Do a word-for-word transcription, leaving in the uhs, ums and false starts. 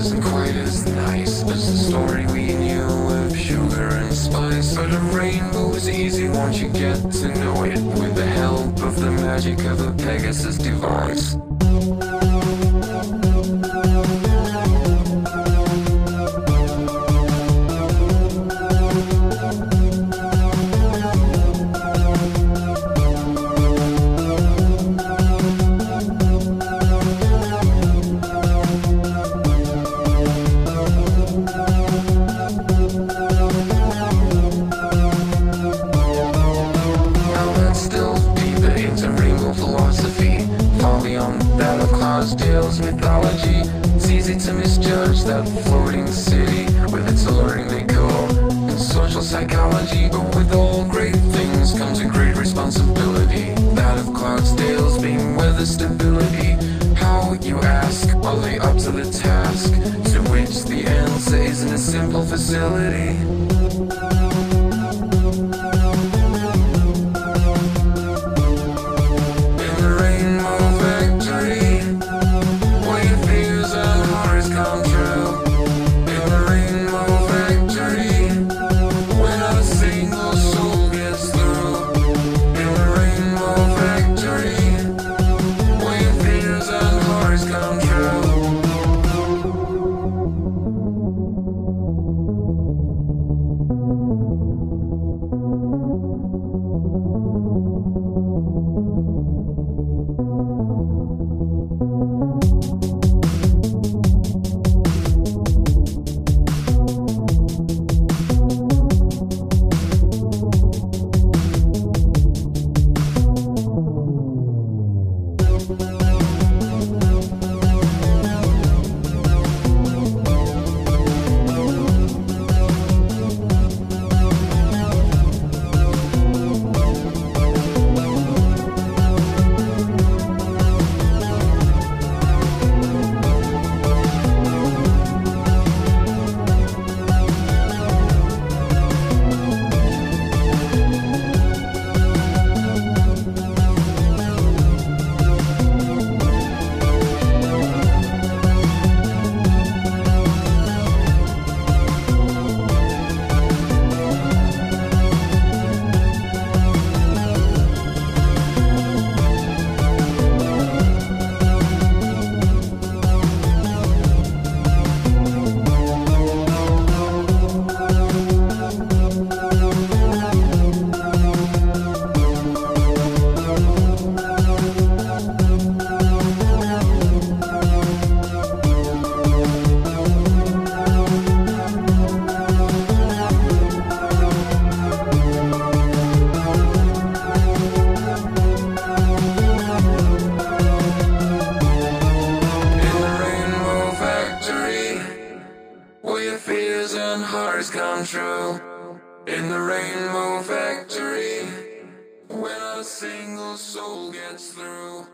isn't quite as nice as the story we knew of sugar and spice. But a rainbow is easy once you get to know it, with the help of the magic of a Pegasus device. Tales mythology, it's easy to misjudge that floating city with its alluring decor and social psychology. But with all great things comes a great responsibility, that of Cloudsdale's being weather stability. How, you ask, are they up to the task? To which the answer isn't a simple facility. Come true in the Rainbow Factory, when not a single soul gets through.